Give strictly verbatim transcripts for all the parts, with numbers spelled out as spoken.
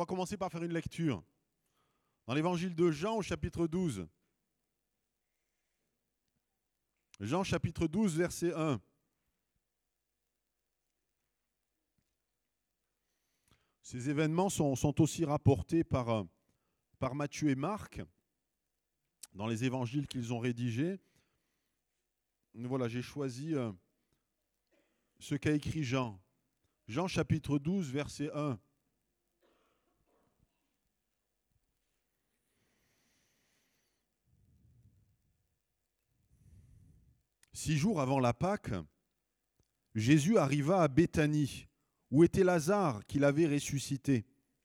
va commencer par faire une lecture. Dans l'évangile de Jean au chapitre douze. Jean chapitre douze, verset un. Ces événements sont, sont aussi rapportés par, par Matthieu et Marc dans les évangiles qu'ils ont rédigés. Voilà, j'ai choisi euh, ce qu'a écrit Jean. Jean chapitre douze, verset un. Six jours avant la Pâque, Jésus arriva à Béthanie, où était Lazare qu'il avait ressuscité.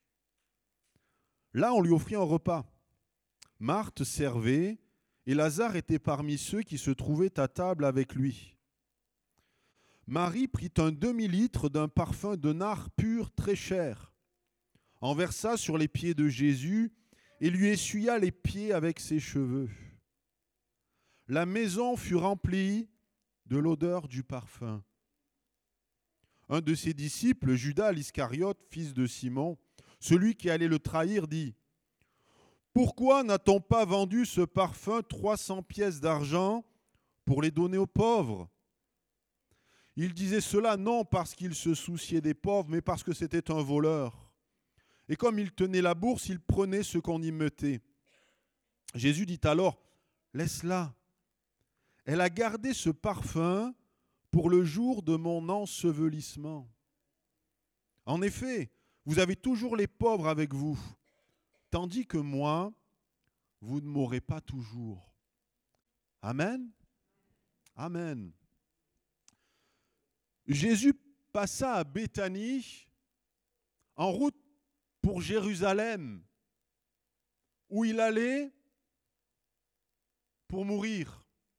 Là, on lui offrit un repas. Marthe servait, et Lazare était parmi ceux qui se trouvaient à table avec lui. Marie prit un demi-litre d'un parfum de nard pur très cher, en versa sur les pieds de Jésus et lui essuya les pieds avec ses cheveux. La maison fut remplie de l'odeur du parfum. Un de ses disciples, Judas l'Iscariote, fils de Simon, celui qui allait le trahir, dit « Pourquoi n'a-t-on pas vendu ce parfum trois cents pièces d'argent pour les donner aux pauvres ?» Il disait cela non parce qu'il se souciait des pauvres, mais parce que c'était un voleur. Et comme il tenait la bourse, il prenait ce qu'on y mettait. Jésus dit alors « Laisse-la. Elle a gardé ce parfum pour le jour de mon ensevelissement. En effet, vous avez toujours les pauvres avec vous, tandis que moi, vous ne m'aurez pas toujours. » Amen. Amen. Jésus passa à Béthanie en route pour Jérusalem, où il allait pour mourir.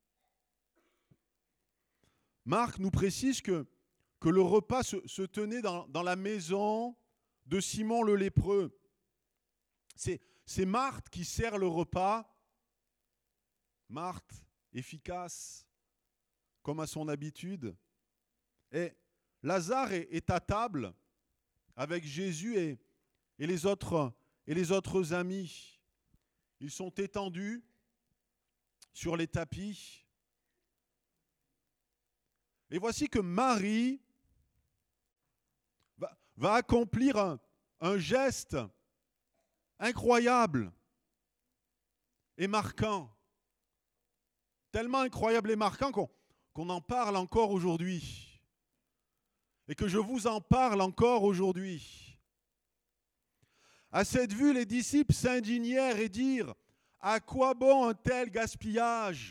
Marc nous précise que, que le repas se, se tenait dans, dans la maison de Simon le lépreux. C'est, c'est Marthe qui sert le repas. Marthe, efficace, comme à son habitude. Et Lazare est, est à table avec Jésus et, et, les autres, et les autres amis. Ils sont étendus sur les tapis. Et voici que Marie va, va accomplir un, un geste incroyable et marquant. Tellement incroyable et marquant qu'on, qu'on en parle encore aujourd'hui. Et que je vous en parle encore aujourd'hui. À cette vue, les disciples s'indignèrent et dirent « À quoi bon un tel gaspillage ?»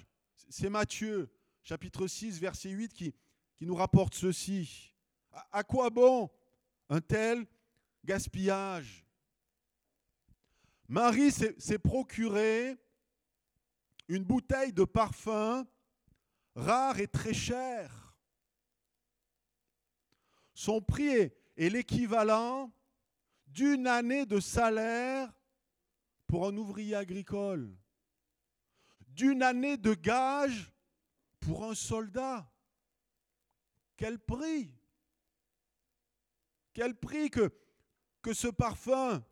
C'est Matthieu, chapitre six, verset huit, qui, qui nous rapporte ceci. À, à quoi bon un tel gaspillage ? Marie s'est, s'est procuré une bouteille de parfum rare et très cher. Son prix est, est l'équivalent d'une année de salaire pour un ouvrier agricole, d'une année de gage pour un soldat. Quel prix! Quel prix que, que ce parfum!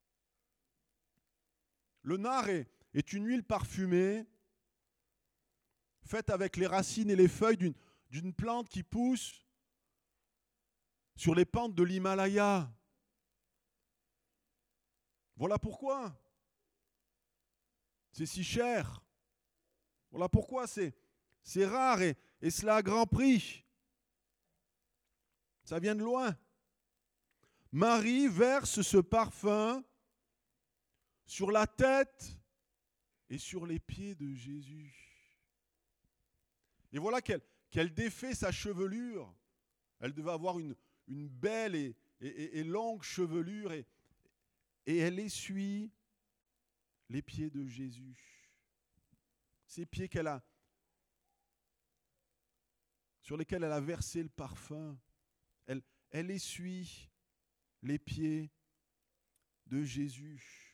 Le nard est, est une huile parfumée faite avec les racines et les feuilles d'une, d'une plante qui pousse sur les pentes de l'Himalaya. Voilà pourquoi c'est si cher. Voilà pourquoi c'est, c'est rare et, et cela à grand prix. Ça vient de loin. Marie verse ce parfum sur la tête et sur les pieds de Jésus. Et voilà qu'elle, qu'elle défait sa chevelure. Elle devait avoir une, une belle et, et, et longue chevelure et, et elle essuie les pieds de Jésus. Ces pieds qu'elle a, sur lesquels elle a versé le parfum. Elle, elle essuie les pieds de Jésus.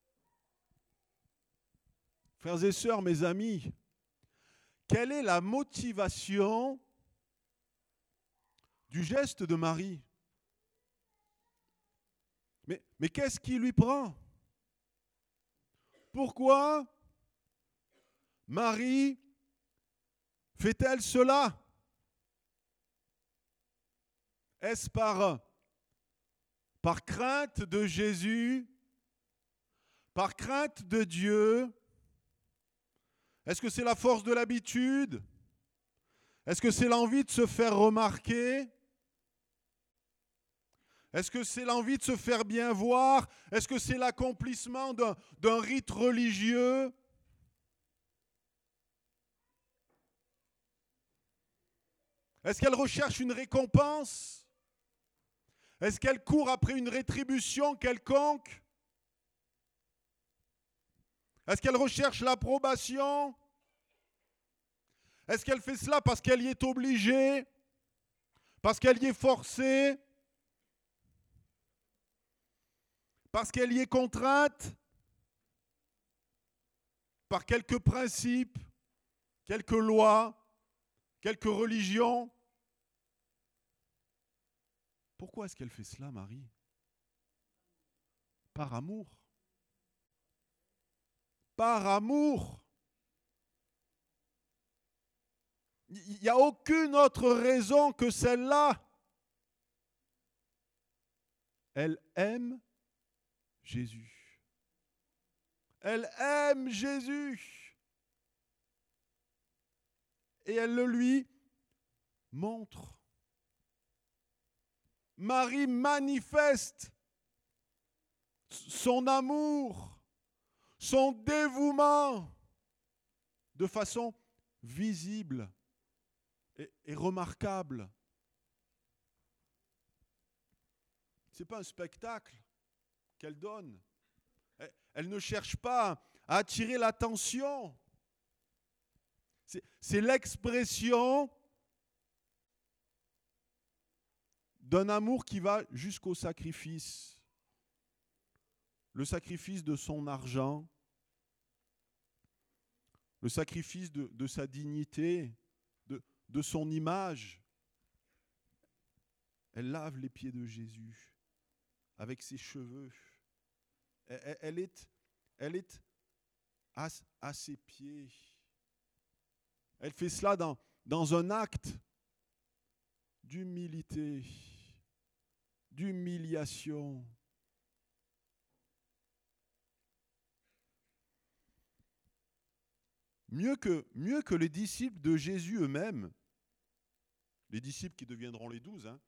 Frères et sœurs, mes amis, quelle est la motivation du geste de Marie ? Mais, mais qu'est-ce qui lui prend? Pourquoi Marie fait-elle cela? Est-ce par, par crainte de Jésus? Par crainte de Dieu? Est-ce que c'est la force de l'habitude? Est-ce que c'est l'envie de se faire remarquer? Est-ce que c'est l'envie de se faire bien voir? Est-ce que c'est l'accomplissement d'un, d'un rite religieux? Est-ce qu'elle recherche une récompense? Est-ce qu'elle court après une rétribution quelconque? Est-ce qu'elle recherche l'approbation? Est-ce qu'elle fait cela parce qu'elle y est obligée? Parce qu'elle y est forcée? Parce qu'elle y est contrainte? Par quelques principes, quelques lois, quelques religions? Pourquoi est-ce qu'elle fait cela, Marie? Par amour. Par amour. Il n'y a aucune autre raison que celle-là. Elle aime Jésus. Elle aime Jésus. Et elle le lui montre. Marie manifeste son amour, son dévouement de façon visible et, et remarquable. Ce n'est pas un spectacle qu'elle donne. Elle, elle ne cherche pas à attirer l'attention. C'est, c'est l'expression d'un amour qui va jusqu'au sacrifice. Le sacrifice de son argent, le sacrifice de, de sa dignité, de, de son image. Elle lave les pieds de Jésus avec ses cheveux. Elle, elle est, elle est à, à ses pieds. Elle fait cela dans, dans un acte d'humilité, d'humiliation. Mieux que, mieux que les disciples de Jésus eux-mêmes, les disciples qui deviendront les douze, hein.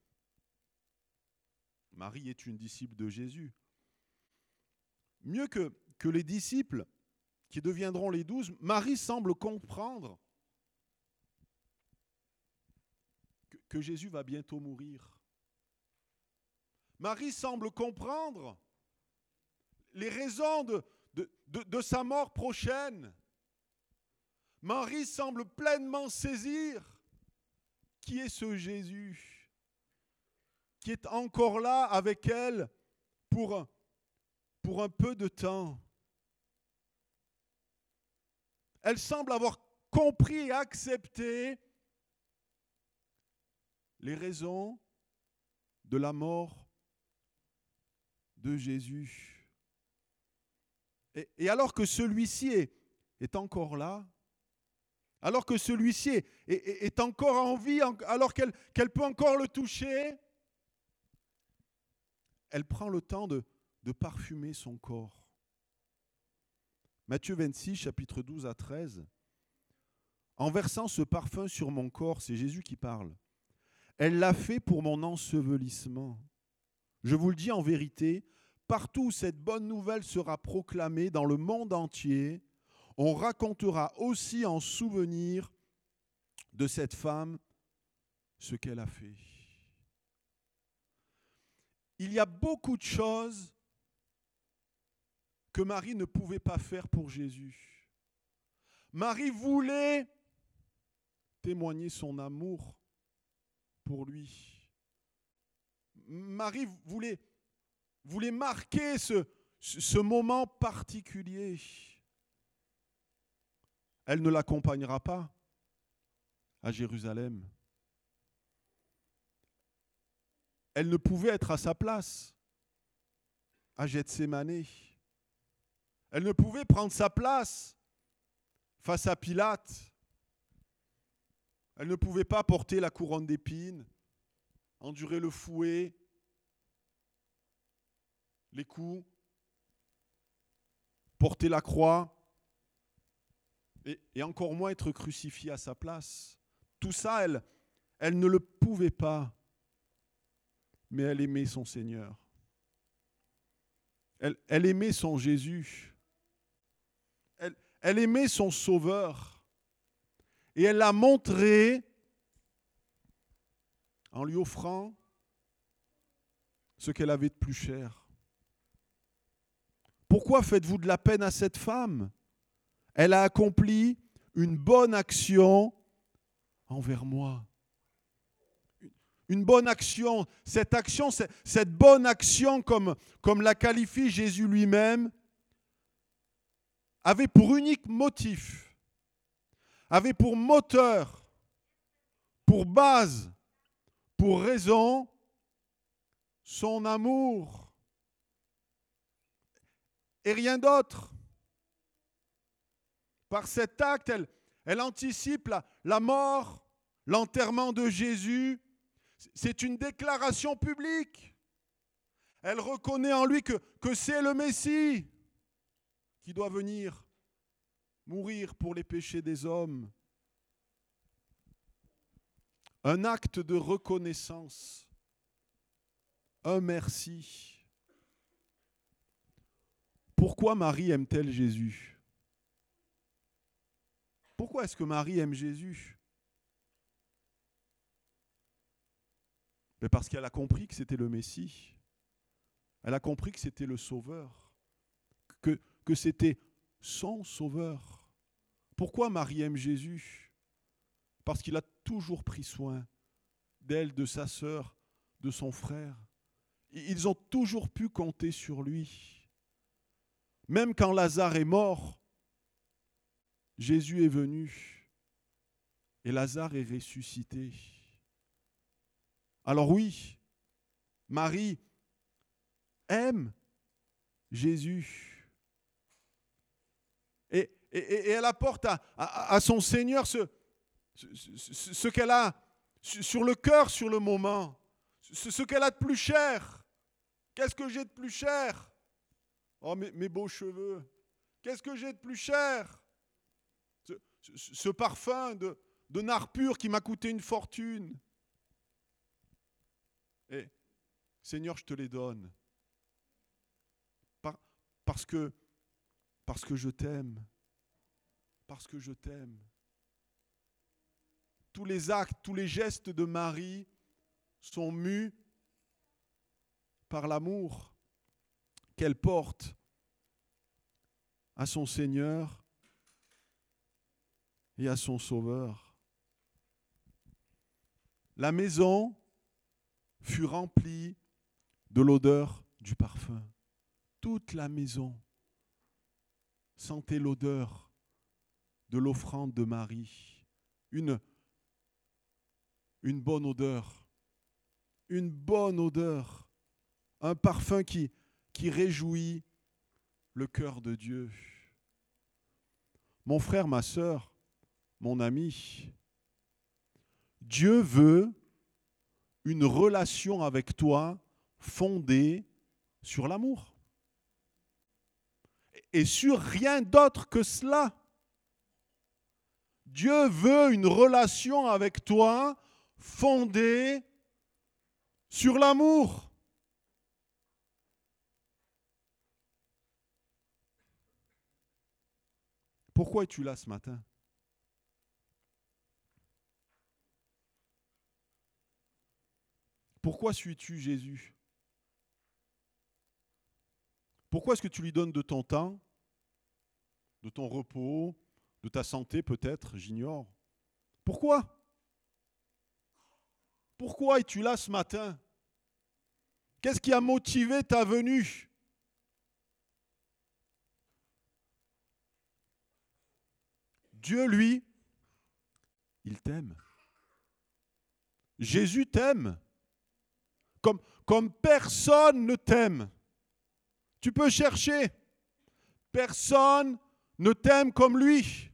Marie est une disciple de Jésus. Mieux que, que les disciples qui deviendront les douze, Marie semble comprendre que, que Jésus va bientôt mourir. Marie semble comprendre les raisons de, de, de, de sa mort prochaine. Marie semble pleinement saisir qui est ce Jésus qui est encore là avec elle pour, pour un peu de temps. Elle semble avoir compris et accepté les raisons de la mort de Jésus. Et, et alors que celui-ci est, est encore là, alors que celui-ci est, est, est encore en vie, alors qu'elle, qu'elle peut encore le toucher, elle prend le temps de, de parfumer son corps. Matthieu vingt-six, chapitre douze à treize. En versant ce parfum sur mon corps, c'est Jésus qui parle. Elle l'a fait pour mon ensevelissement. Je vous le dis en vérité, partout où cette bonne nouvelle sera proclamée dans le monde entier, on racontera aussi en souvenir de cette femme ce qu'elle a fait. Il y a beaucoup de choses que Marie ne pouvait pas faire pour Jésus. Marie voulait témoigner son amour pour lui. Marie voulait, voulait marquer ce, ce moment particulier. Elle ne l'accompagnera pas à Jérusalem. Elle ne pouvait être à sa place. à Gethsémane. Elle ne pouvait prendre sa place face à Pilate. Elle ne pouvait pas porter la couronne d'épines, endurer le fouet, les coups, porter la croix, et, et encore moins être crucifiée à sa place. Tout ça, elle, elle ne le pouvait pas, mais elle aimait son Seigneur. Elle, elle aimait son Jésus. Elle, elle aimait son Sauveur. Et elle l'a montré en lui offrant ce qu'elle avait de plus cher. Pourquoi faites-vous de la peine à cette femme ? Elle a accompli une bonne action envers moi. Une bonne action, cette action, cette bonne action, comme, comme la qualifie Jésus lui-même, avait pour unique motif, avait pour moteur, pour base, pour raison, son amour. Et rien d'autre. Par cet acte, elle, elle anticipe la, la mort, l'enterrement de Jésus. C'est une déclaration publique. Elle reconnaît en lui que, que c'est le Messie qui doit venir mourir pour les péchés des hommes. Un acte de reconnaissance, un merci. Pourquoi Marie aime-t-elle Jésus ? Pourquoi est-ce que Marie aime Jésus ? Mais parce qu'elle a compris que c'était le Messie. Elle a compris que c'était le Sauveur. Que, que c'était son Sauveur. Pourquoi Marie aime Jésus ? Parce qu'il a toujours pris soin d'elle, de sa sœur, de son frère. Ils ont toujours pu compter sur lui. Même quand Lazare est mort, Jésus est venu et Lazare est ressuscité. Alors oui, Marie aime Jésus. Et, et, et elle apporte à, à, à son Seigneur ce, ce, ce, ce qu'elle a sur le cœur, sur le moment, ce, ce qu'elle a de plus cher. Qu'est-ce que j'ai de plus cher ? Oh, mes, mes beaux cheveux. Qu'est-ce que j'ai de plus cher ? Ce, ce, ce parfum de, de nard pur qui m'a coûté une fortune. Et Seigneur, je te les donne. Par, parce que, parce que je t'aime. Parce que je t'aime. Tous les actes, tous les gestes de Marie sont mus par l'amour qu'elle porte à son Seigneur et à son Sauveur. La maison fut remplie de l'odeur du parfum. Toute la maison sentait l'odeur de l'offrande de Marie. Une, une bonne odeur. Une bonne odeur. Un parfum qui, qui réjouit le cœur de Dieu. Mon frère, ma sœur, mon ami, Dieu veut une relation avec toi fondée sur l'amour. Et sur rien d'autre que cela. Dieu veut une relation avec toi fondée sur l'amour. Pourquoi es-tu là ce matin ? Pourquoi suis-tu Jésus ? Pourquoi est-ce que tu lui donnes de ton temps, de ton repos, de ta santé peut-être, j'ignore. Pourquoi ? Pourquoi es-tu là ce matin ? Qu'est-ce qui a motivé ta venue ? Dieu, lui, il t'aime. Jésus t'aime. Comme, comme personne ne t'aime. Tu peux chercher. Personne ne t'aime comme lui.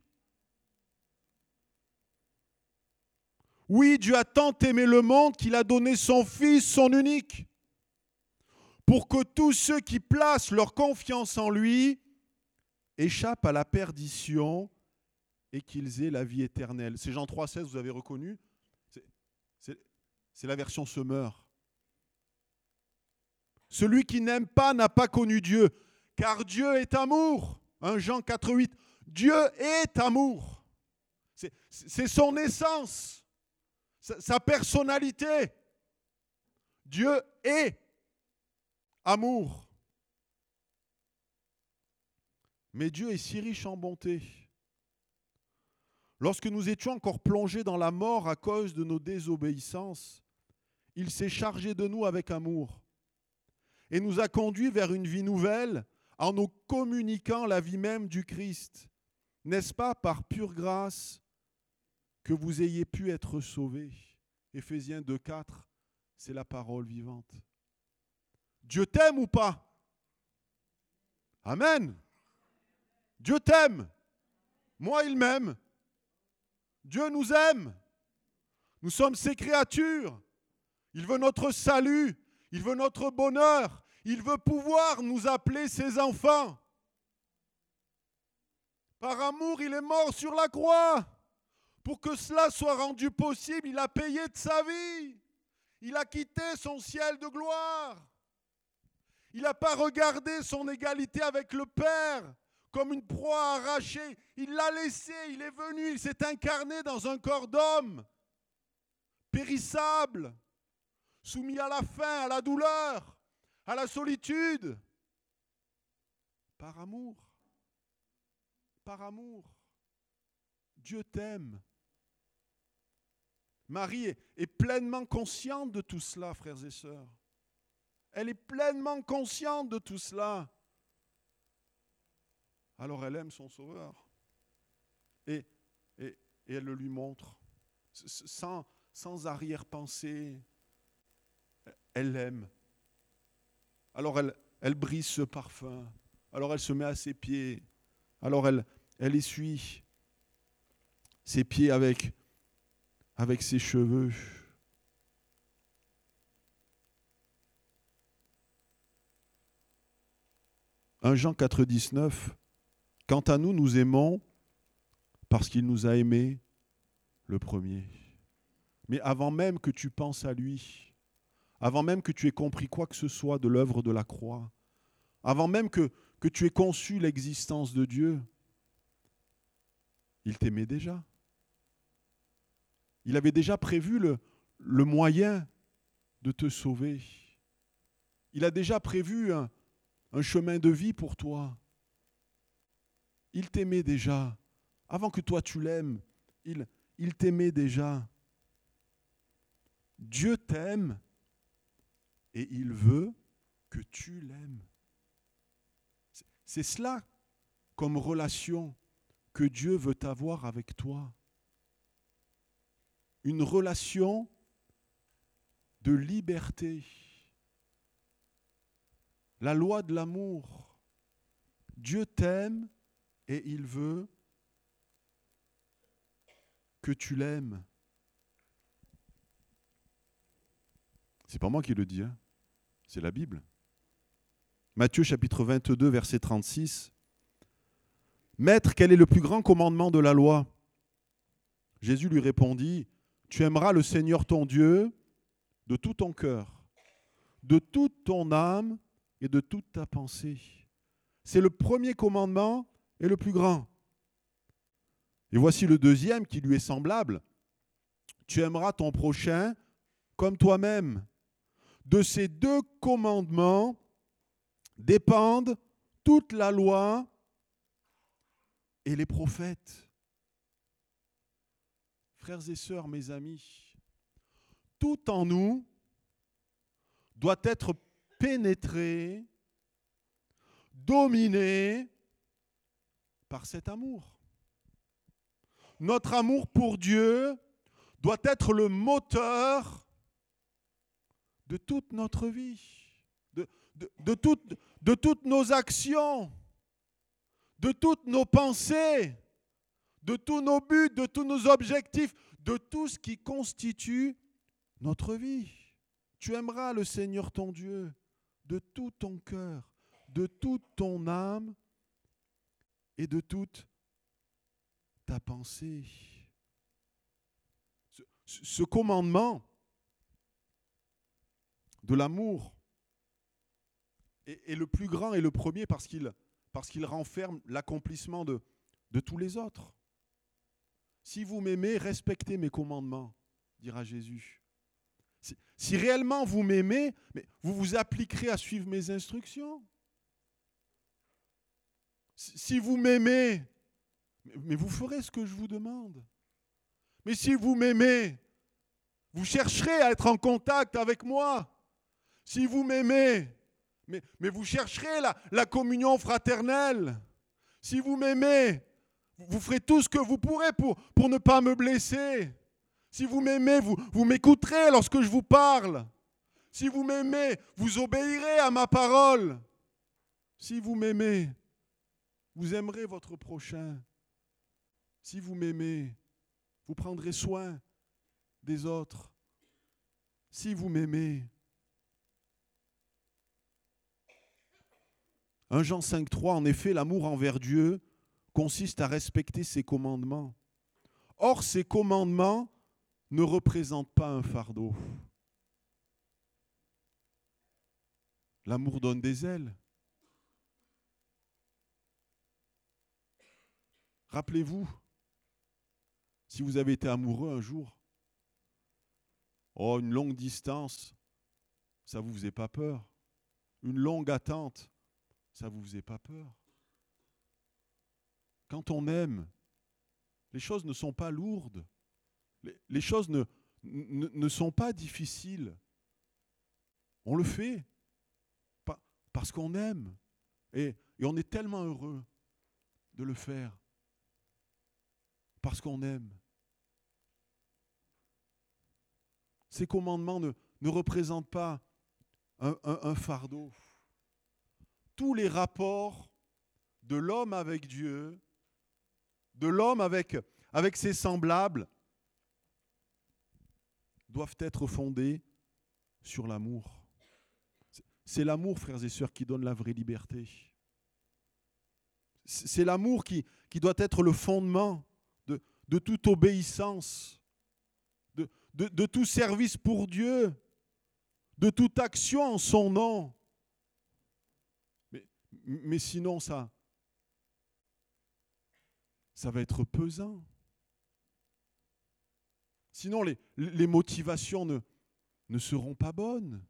Oui, Dieu a tant aimé le monde qu'il a donné son Fils, son unique, pour que tous ceux qui placent leur confiance en lui échappent à la perdition et qu'ils aient la vie éternelle. C'est Jean trois seize, vous avez reconnu, c'est, c'est, c'est la version Semeur. Celui qui n'aime pas n'a pas connu Dieu, car Dieu est amour. Hein, Jean quatre huit, Dieu est amour. C'est, c'est son essence, sa, sa personnalité. Dieu est amour. Mais Dieu est si riche en bonté. Lorsque nous étions encore plongés dans la mort à cause de nos désobéissances, il s'est chargé de nous avec amour et nous a conduits vers une vie nouvelle en nous communiquant la vie même du Christ. N'est-ce pas par pure grâce que vous ayez pu être sauvés? Éphésiens deux quatre, c'est la parole vivante. Dieu t'aime ou pas? Amen. Dieu t'aime. Moi, il m'aime. Dieu nous aime. Nous sommes ses créatures. Il veut notre salut. Il veut notre bonheur. Il veut pouvoir nous appeler ses enfants. Par amour, il est mort sur la croix. Pour que cela soit rendu possible, il a payé de sa vie. Il a quitté son ciel de gloire. Il n'a pas regardé son égalité avec le Père comme une proie arrachée. Il l'a laissé, il est venu, il s'est incarné dans un corps d'homme, périssable, soumis à la faim, à la douleur, à la solitude. Par amour, par amour, Dieu t'aime. Marie est, est pleinement consciente de tout cela, frères et sœurs. Elle est pleinement consciente de tout cela. Alors elle aime son Sauveur. Et, et, et elle le lui montre. Sans, sans arrière-pensée. Elle l'aime. Alors elle, elle brise ce parfum. Alors elle se met à ses pieds. Alors elle, elle essuie ses pieds avec, avec ses cheveux. premier Jean quatre dix-neuf, quant à nous, nous aimons parce qu'il nous a aimés le premier. Mais avant même que tu penses à lui, avant même que tu aies compris quoi que ce soit de l'œuvre de la croix, avant même que, que tu aies conçu l'existence de Dieu, il t'aimait déjà. Il avait déjà prévu le, le moyen de te sauver. Il a déjà prévu un, un chemin de vie pour toi. Il t'aimait déjà. Avant que toi tu l'aimes, il, il t'aimait déjà. Dieu t'aime et il veut que tu l'aimes. C'est, c'est cela comme relation que Dieu veut avoir avec toi. Une relation de liberté. La loi de l'amour. Dieu t'aime et il veut que tu l'aimes. C'est pas moi qui le dis, hein. C'est la Bible. Matthieu chapitre vingt-deux, verset trente-six. Maître, quel est le plus grand commandement de la loi? Jésus lui répondit, tu aimeras le Seigneur ton Dieu de tout ton cœur, de toute ton âme et de toute ta pensée. C'est le premier commandement et le plus grand. Et voici le deuxième qui lui est semblable. Tu aimeras ton prochain comme toi-même. De ces deux commandements dépendent toute la loi et les prophètes. Frères et sœurs, mes amis, tout en nous doit être pénétré, dominé par cet amour. Notre amour pour Dieu doit être le moteur de toute notre vie, de, de, de, toutes, de toutes nos actions, de toutes nos pensées, de tous nos buts, de tous nos objectifs, de tout ce qui constitue notre vie. Tu aimeras le Seigneur ton Dieu de tout ton cœur, de toute ton âme et de toute ta pensée. Ce, ce commandement de l'amour est, est le plus grand et le premier parce qu'il, parce qu'il renferme l'accomplissement de, de tous les autres. Si vous m'aimez, respectez mes commandements, dira Jésus. Si, si réellement vous m'aimez, mais vous vous appliquerez à suivre mes instructions. Si, si vous m'aimez, mais vous ferez ce que je vous demande. Mais si vous m'aimez, vous chercherez à être en contact avec moi. Si vous m'aimez, mais, mais vous chercherez la, la communion fraternelle. Si vous m'aimez, vous ferez tout ce que vous pourrez pour, pour ne pas me blesser. Si vous m'aimez, vous, vous m'écouterez lorsque je vous parle. Si vous m'aimez, vous obéirez à ma parole. Si vous m'aimez, vous aimerez votre prochain. Si vous m'aimez, vous prendrez soin des autres. Si vous m'aimez. premier Jean cinq trois, en effet, l'amour envers Dieu consiste à respecter ses commandements. Or, ces commandements ne représentent pas un fardeau. L'amour donne des ailes. Rappelez-vous, si vous avez été amoureux un jour, oh, une longue distance, ça ne vous faisait pas peur. Une longue attente, ça ne vous faisait pas peur. Quand on aime, les choses ne sont pas lourdes. Les, les choses ne, ne, ne sont pas difficiles. On le fait pa- parce qu'on aime. Et, et on est tellement heureux de le faire. Parce qu'on aime. Ces commandements ne, ne représentent pas un, un, un fardeau. Tous les rapports de l'homme avec Dieu, de l'homme avec, avec ses semblables, doivent être fondés sur l'amour. C'est l'amour, frères et sœurs, qui donne la vraie liberté. C'est l'amour qui, qui doit être le fondement de, de toute obéissance, de, de, de tout service pour Dieu, de toute action en son nom. Mais, mais sinon, ça, ça va être pesant. Sinon, les, les motivations ne, ne seront pas bonnes.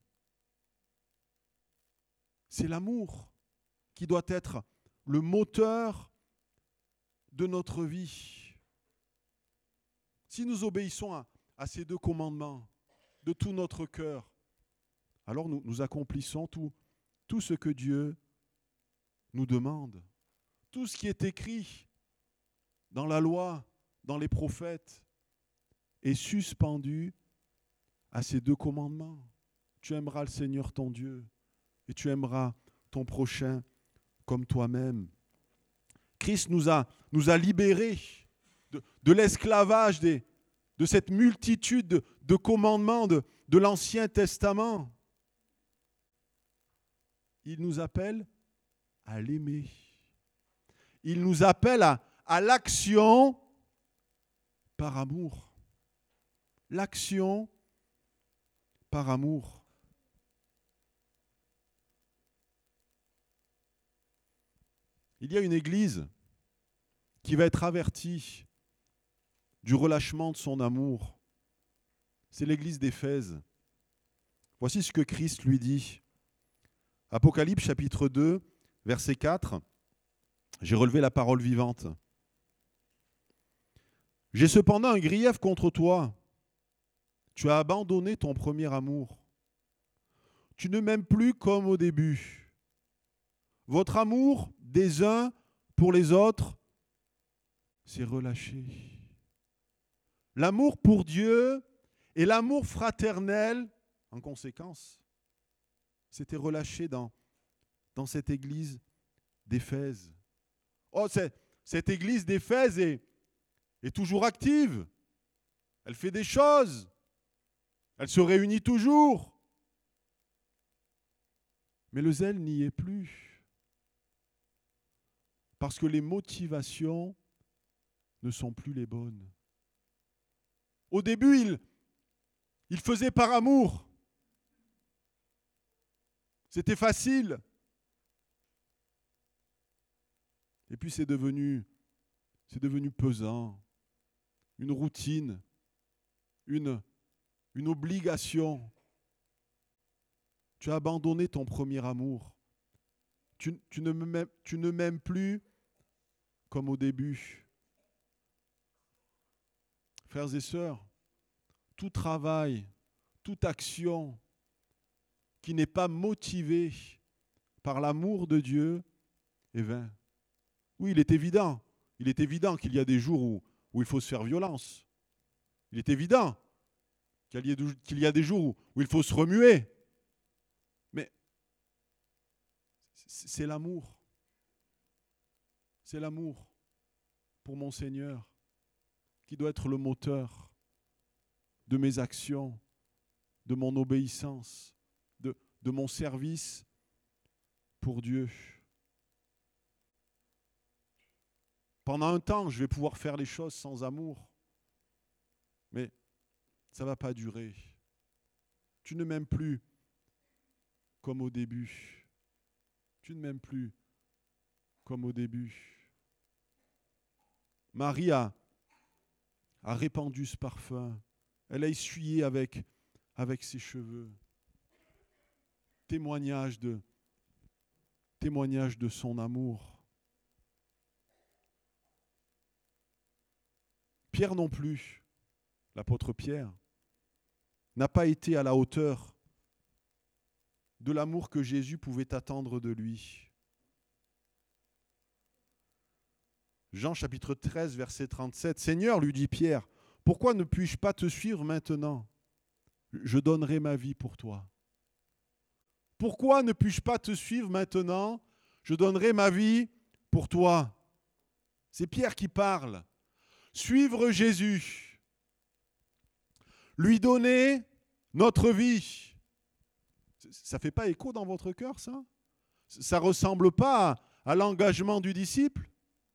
C'est l'amour qui doit être le moteur de notre vie. Si nous obéissons à, à ces deux commandements de tout notre cœur, alors nous, nous accomplissons tout, tout ce que Dieu nous demande. Tout ce qui est écrit dans la loi, dans les prophètes, est suspendu à ces deux commandements. Tu aimeras le Seigneur ton Dieu et tu aimeras ton prochain comme toi-même. Christ nous a, nous a libérés de, de l'esclavage, des, de cette multitude de, de commandements de, de l'Ancien Testament. Il nous appelle à l'aimer. Il nous appelle à, à l'action par amour. L'action par amour. Il y a une église qui va être avertie du relâchement de son amour. C'est l'église d'Éphèse. Voici ce que Christ lui dit. Apocalypse chapitre deux, verset quatre. J'ai relevé la parole vivante. J'ai cependant un grief contre toi. Tu as abandonné ton premier amour. Tu ne m'aimes plus comme au début. Votre amour des uns pour les autres s'est relâché. L'amour pour Dieu et l'amour fraternel, en conséquence, s'était relâché dans, dans cette église d'Éphèse. Oh, c'est, cette église d'Éphèse est, est toujours active. Elle fait des choses. Elle se réunit toujours. Mais le zèle n'y est plus. Parce que les motivations ne sont plus les bonnes. Au début, il, il faisait par amour. C'était facile. Et puis c'est devenu, c'est devenu pesant, une routine, une, une obligation. Tu as abandonné ton premier amour. Tu, tu, ne m'aimes, tu ne m'aimes plus comme au début. Frères et sœurs, tout travail, toute action qui n'est pas motivée par l'amour de Dieu est vain. Oui, il est évident, il est évident qu'il y a des jours où, où il faut se faire violence. Il est évident qu'il y a, qu'il y a des jours où, où il faut se remuer. Mais c'est l'amour. C'est l'amour pour mon Seigneur qui doit être le moteur de mes actions, de mon obéissance, de, de mon service pour Dieu. Pendant un temps, je vais pouvoir faire les choses sans amour, mais ça ne va pas durer. Tu ne m'aimes plus comme au début. Tu ne m'aimes plus comme au début. Marie a, a répandu ce parfum. Elle a essuyé avec, avec ses cheveux. Témoignage de, témoignage de son amour. Pierre non plus, l'apôtre Pierre, n'a pas été à la hauteur de l'amour que Jésus pouvait attendre de lui. Jean chapitre treize, verset trente-sept, « Seigneur, lui dit Pierre, pourquoi ne puis-je pas te suivre maintenant ? Je donnerai ma vie pour toi. » Pourquoi ne puis-je pas te suivre maintenant ? Je donnerai ma vie pour toi. C'est Pierre qui parle. Suivre Jésus, lui donner notre vie. Ça ne fait pas écho dans votre cœur, ça ? Ça ne ressemble pas à, à l'engagement du disciple ?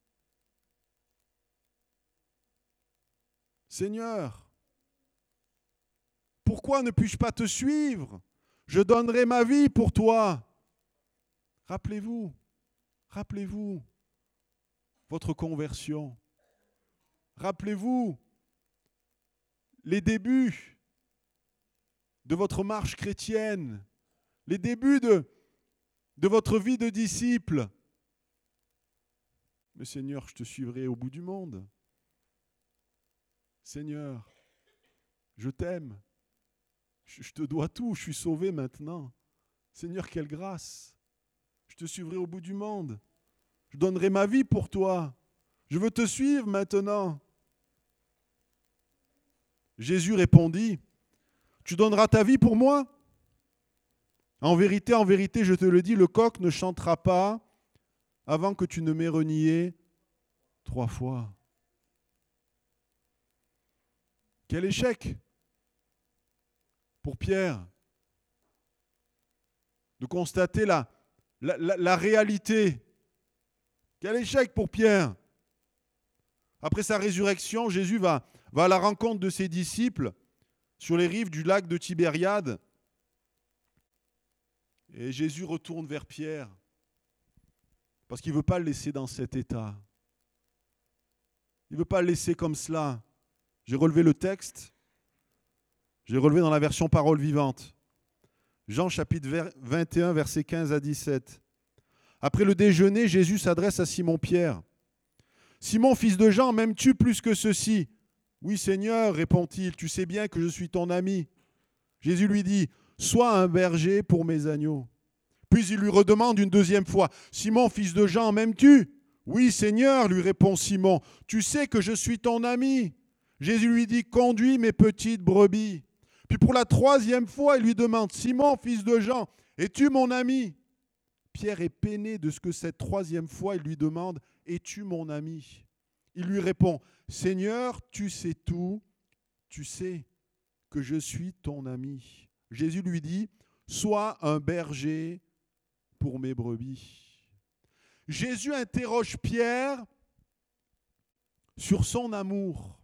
Seigneur, pourquoi ne puis-je pas te suivre ? Je donnerai ma vie pour toi. Rappelez-vous, rappelez-vous votre conversion. Rappelez-vous les débuts de votre marche chrétienne, les débuts de, de votre vie de disciple. Mais Seigneur, je te suivrai au bout du monde. Seigneur, je t'aime. Je, je te dois tout, je suis sauvé maintenant. Seigneur, quelle grâce. Je te suivrai au bout du monde. Je donnerai ma vie pour toi. Je veux te suivre maintenant. Jésus répondit, « Tu donneras ta vie pour moi ? En vérité, en vérité, je te le dis, le coq ne chantera pas avant que tu ne m'aies renié trois fois. » Quel échec pour Pierre de constater la, la, la, la réalité. Quel échec pour Pierre. Après sa résurrection, Jésus va, va à la rencontre de ses disciples sur les rives du lac de Tibériade. Et Jésus retourne vers Pierre parce qu'il ne veut pas le laisser dans cet état. Il ne veut pas le laisser comme cela. J'ai relevé le texte. J'ai relevé dans la version parole vivante. Jean chapitre vingt et un, versets quinze à dix-sept. Après le déjeuner, Jésus s'adresse à Simon-Pierre. « Simon, fils de Jean, m'aimes-tu plus que ceci ?»« Oui, Seigneur, répond-il, tu sais bien que je suis ton ami. » Jésus lui dit, « Sois un berger pour mes agneaux. » Puis il lui redemande une deuxième fois, « Simon, fils de Jean, m'aimes-tu ?»« Oui, Seigneur, lui répond Simon, tu sais que je suis ton ami. » Jésus lui dit, « Conduis mes petites brebis. » Puis pour la troisième fois, il lui demande, « Simon, fils de Jean, Es-tu mon ami? Pierre est peiné de ce que cette troisième fois, il lui demande, es-tu mon ami? Il lui répond, Seigneur, tu sais tout, tu sais que je suis ton ami. Jésus lui dit, sois un berger pour mes brebis. Jésus interroge Pierre sur son amour.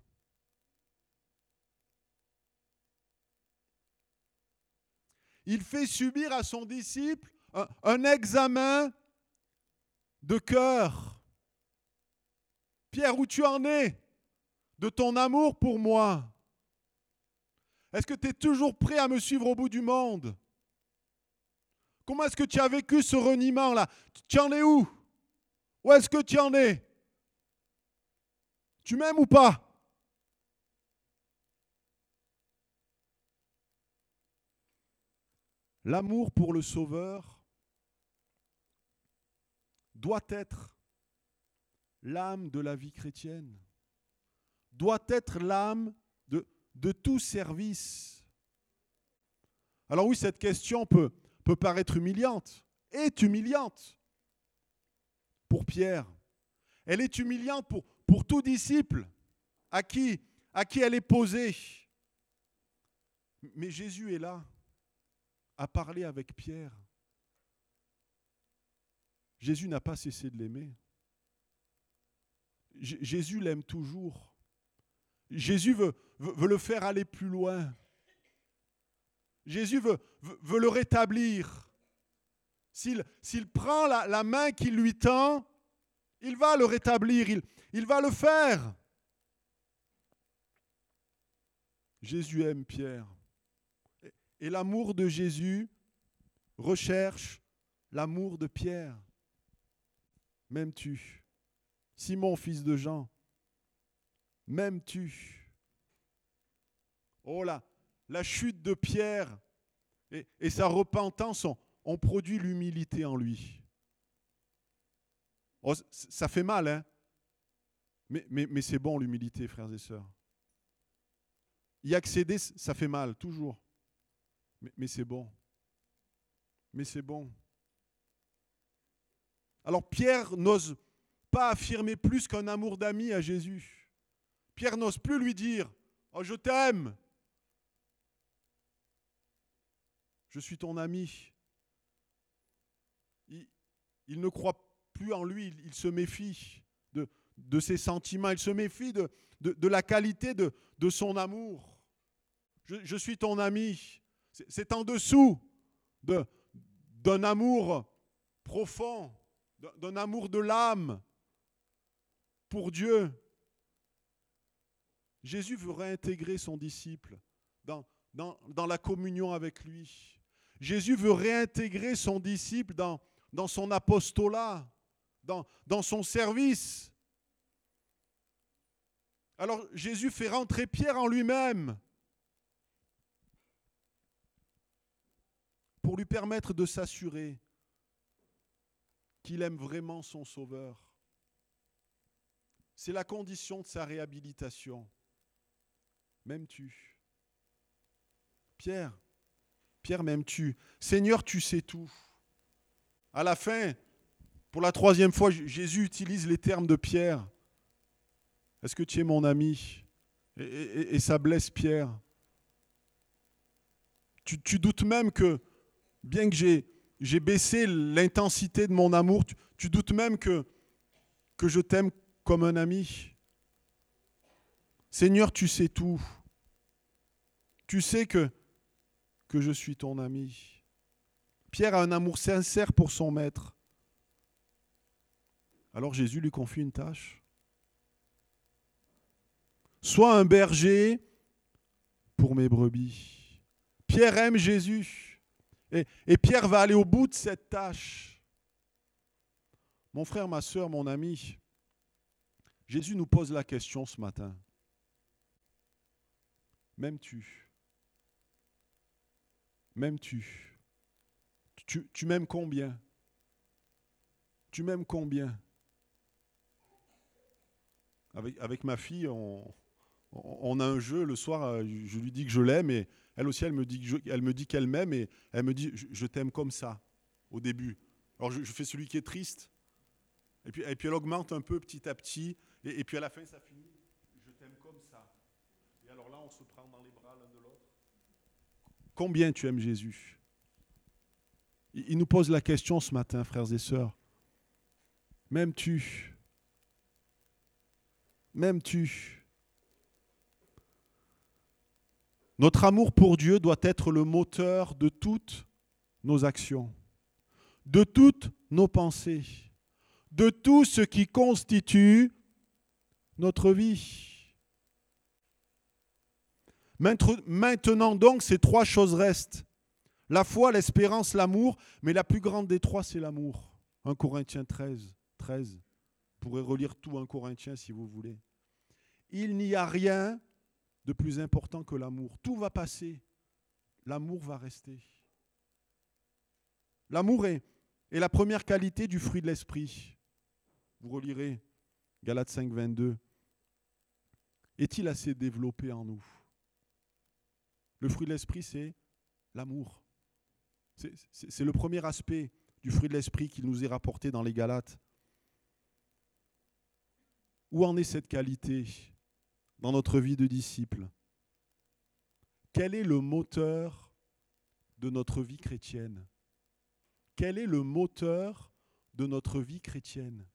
Il fait subir à son disciple un, un examen de cœur. Pierre, où tu en es de ton amour pour moi? Est-ce que tu es toujours prêt à me suivre au bout du monde? Comment est-ce que tu as vécu ce reniement-là? Tu en es où? Où est-ce que tu en es? Tu m'aimes ou pas? L'amour pour le Sauveur doit être l'âme de la vie chrétienne, doit être l'âme de, de tout service. Alors oui, cette question peut, peut paraître humiliante, est humiliante pour Pierre. Elle est humiliante pour, pour tout disciple à qui, à qui elle est posée. Mais Jésus est là, à parler avec Pierre. Jésus n'a pas cessé de l'aimer. J- Jésus l'aime toujours. Jésus veut, veut, veut le faire aller plus loin. Jésus veut, veut, veut le rétablir. S'il, s'il prend la, la main qu'il lui tend, il va le rétablir, il, il va le faire. Jésus aime Pierre. Et, et l'amour de Jésus recherche l'amour de Pierre. M'aimes-tu? Simon, fils de Jean, m'aimes-tu? Oh là, la chute de Pierre et, et sa repentance ont, ont produit l'humilité en lui. Oh, ça fait mal, hein? Mais, mais, mais c'est bon l'humilité, frères et sœurs. Y accéder, ça fait mal, toujours. Mais, mais c'est bon. Mais c'est bon. Alors Pierre n'ose pas affirmer plus qu'un amour d'ami à Jésus. Pierre n'ose plus lui dire « Oh, je t'aime. Je suis ton ami. » Il, il ne croit plus en lui, il, il se méfie de, de ses sentiments, il se méfie de, de, de la qualité de, de son amour. Je, je suis ton ami. C'est, c'est en dessous de, d'un amour profond, d'un amour de l'âme pour Dieu. Jésus veut réintégrer son disciple dans, dans, dans la communion avec lui. Jésus veut réintégrer son disciple dans, dans son apostolat, dans, dans son service. Alors Jésus fait rentrer Pierre en lui-même pour lui permettre de s'assurer qu'il aime vraiment son Sauveur. C'est la condition de sa réhabilitation. M'aimes-tu? Pierre, Pierre, m'aimes-tu? Seigneur, tu sais tout. À la fin, pour la troisième fois, Jésus utilise les termes de Pierre. Est-ce que tu es mon ami? Et, et, et ça blesse Pierre. Tu, tu doutes même que, bien que j'ai, j'ai baissé l'intensité de mon amour, tu, tu doutes même que, que je t'aime comme un ami. Seigneur, tu sais tout. Tu sais que, que je suis ton ami. Pierre a un amour sincère pour son maître. Alors Jésus lui confie une tâche. Sois un berger pour mes brebis. Pierre aime Jésus. Et, et Pierre va aller au bout de cette tâche. Mon frère, ma sœur, mon ami, Jésus nous pose la question ce matin. M'aimes-tu? M'aimes-tu? Tu, tu m'aimes combien? Tu m'aimes combien? Avec, avec ma fille, on, On a un jeu, le soir, je lui dis que je l'aime, et elle aussi, elle me dit, que je, elle me dit qu'elle m'aime, et elle me dit, je, je t'aime comme ça, au début. Alors je, je fais celui qui est triste, et puis, et puis elle augmente un peu petit à petit, et, et puis à la fin, ça finit, je t'aime comme ça. Et alors là, on se prend dans les bras l'un de l'autre. Combien tu aimes Jésus? Il, il nous pose la question ce matin, frères et sœurs. M'aimes-tu? M'aimes-tu? Notre amour pour Dieu doit être le moteur de toutes nos actions, de toutes nos pensées, de tout ce qui constitue notre vie. Maintenant donc, ces trois choses restent. La foi, l'espérance, l'amour, mais la plus grande des trois, c'est l'amour. un Corinthiens treize, treize. Vous pourrez relire tout un Corinthiens si vous voulez. Il n'y a rien de plus important que l'amour. Tout va passer. L'amour va rester. L'amour est, est la première qualité du fruit de l'esprit. Vous relirez Galates cinq, vingt-deux. Est-il assez développé en nous? Le fruit de l'esprit, c'est l'amour. C'est, c'est, c'est le premier aspect du fruit de l'esprit qui nous est rapporté dans les Galates. Où en est cette qualité dans notre vie de disciple? Quel est le moteur de notre vie chrétienne? Quel est le moteur de notre vie chrétienne?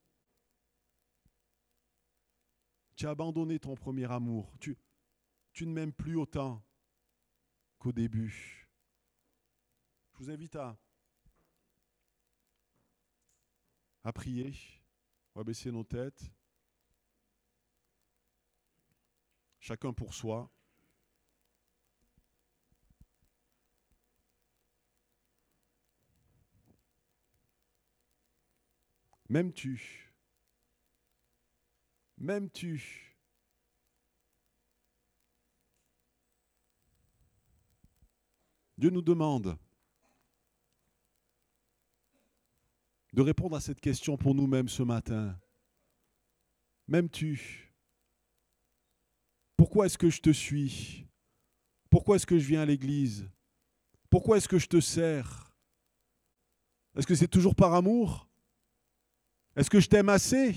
Tu as abandonné ton premier amour. Tu, tu ne m'aimes plus autant qu'au début. Je vous invite à, à prier. On va baisser nos têtes. Chacun pour soi. M'aimes-tu? M'aimes-tu? Dieu nous demande de répondre à cette question pour nous-mêmes ce matin. M'aimes-tu? Pourquoi est-ce que je te suis? Pourquoi est-ce que je viens à l'église? Pourquoi est-ce que je te sers? Est-ce que c'est toujours par amour? Est-ce que je t'aime assez?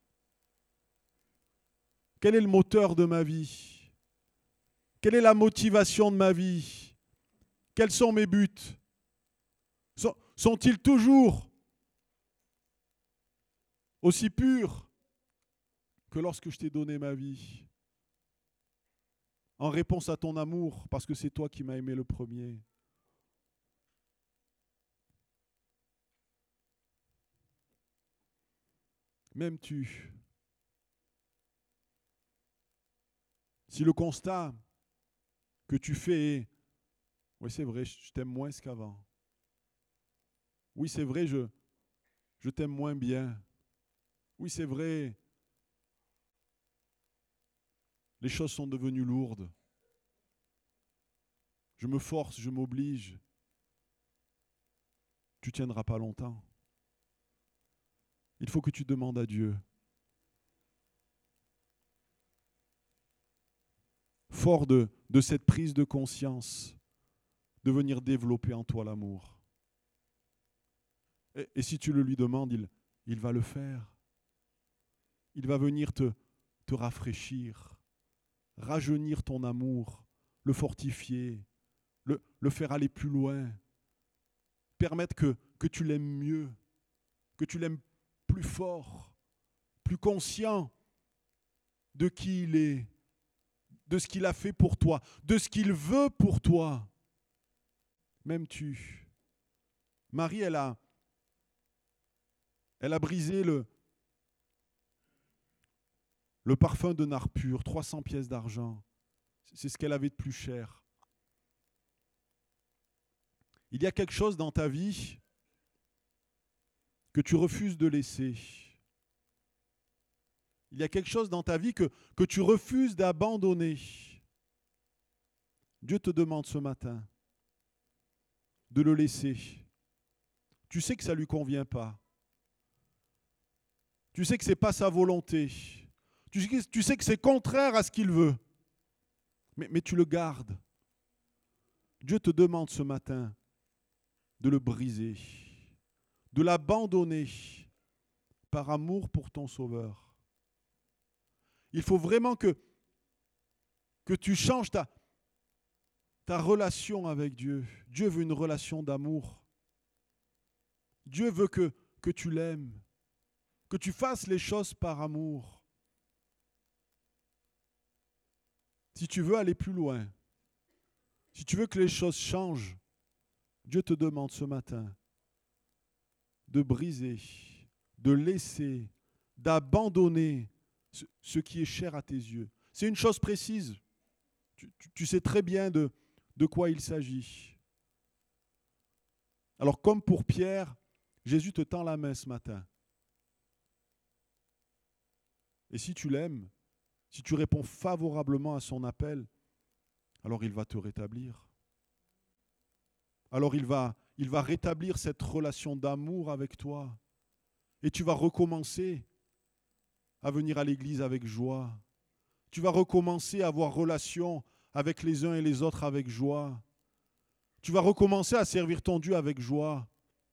Quel est le moteur de ma vie? Quelle est la motivation de ma vie? Quels sont mes buts? Sont-ils toujours aussi purs que lorsque je t'ai donné ma vie? En réponse à ton amour, parce que c'est toi qui m'as aimé le premier. M'aimes-tu? Si le constat que tu fais est « Oui, c'est vrai, je t'aime moins qu'avant. Oui, c'est vrai, je, je t'aime moins bien. Oui, c'est vrai, les choses sont devenues lourdes. Je me force, je m'oblige. » Tu ne tiendras pas longtemps. Il faut que tu demandes à Dieu. Fort de, de cette prise de conscience, de venir développer en toi l'amour. Et, et si tu le lui demandes, il, il va le faire. Il va venir te, te rafraîchir, rajeunir ton amour, le fortifier, le, le faire aller plus loin, permettre que, que tu l'aimes mieux, que tu l'aimes plus fort, plus conscient de qui il est, de ce qu'il a fait pour toi, de ce qu'il veut pour toi. M'aimes-tu? Marie, elle a, elle a brisé le, le parfum de nard pur, trois cents pièces d'argent. C'est ce qu'elle avait de plus cher. Il y a quelque chose dans ta vie que tu refuses de laisser. Il y a quelque chose dans ta vie que, que tu refuses d'abandonner. Dieu te demande ce matin de le laisser. Tu sais que ça ne lui convient pas. Tu sais que ce n'est pas sa volonté. Tu sais, tu sais que c'est contraire à ce qu'il veut. Mais, mais tu le gardes. Dieu te demande ce matin de le briser, de l'abandonner par amour pour ton Sauveur. Il faut vraiment que, que tu changes ta, ta relation avec Dieu. Dieu veut une relation d'amour. Dieu veut que, que tu l'aimes, que tu fasses les choses par amour. Si tu veux aller plus loin, si tu veux que les choses changent, Dieu te demande ce matin de briser, de laisser, d'abandonner ce, ce qui est cher à tes yeux. C'est une chose précise. Tu, tu, tu sais très bien de, de quoi il s'agit. Alors comme pour Pierre, Jésus te tend la main ce matin. Et si tu l'aimes, si tu réponds favorablement à son appel, alors il va te rétablir. Alors il va, il va rétablir cette relation d'amour avec toi. Et tu vas recommencer à venir à l'église avec joie. Tu vas recommencer à avoir relation avec les uns et les autres avec joie. Tu vas recommencer à servir ton Dieu avec joie.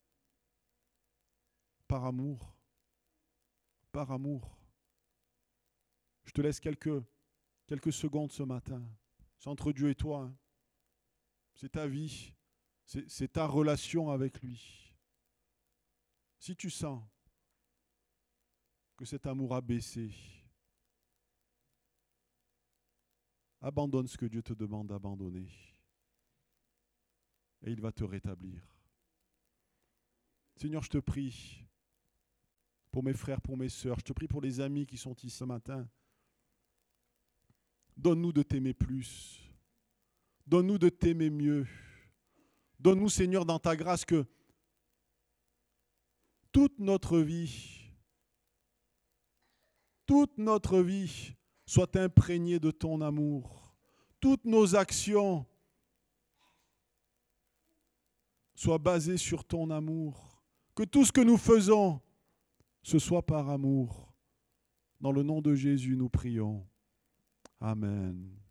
Par amour. Par amour. Je te laisse quelques, quelques secondes ce matin. C'est entre Dieu et toi. Hein. C'est ta vie. C'est, c'est ta relation avec lui. Si tu sens que cet amour a baissé, abandonne ce que Dieu te demande d'abandonner. Et il va te rétablir. Seigneur, je te prie pour mes frères, pour mes sœurs, je te prie pour les amis qui sont ici ce matin. Donne-nous de t'aimer plus. Donne-nous de t'aimer mieux. Donne-nous, Seigneur, dans ta grâce, que toute notre vie, toute notre vie soit imprégnée de ton amour. Toutes nos actions soient basées sur ton amour. Que tout ce que nous faisons, ce soit par amour. Dans le nom de Jésus, nous prions. Amen.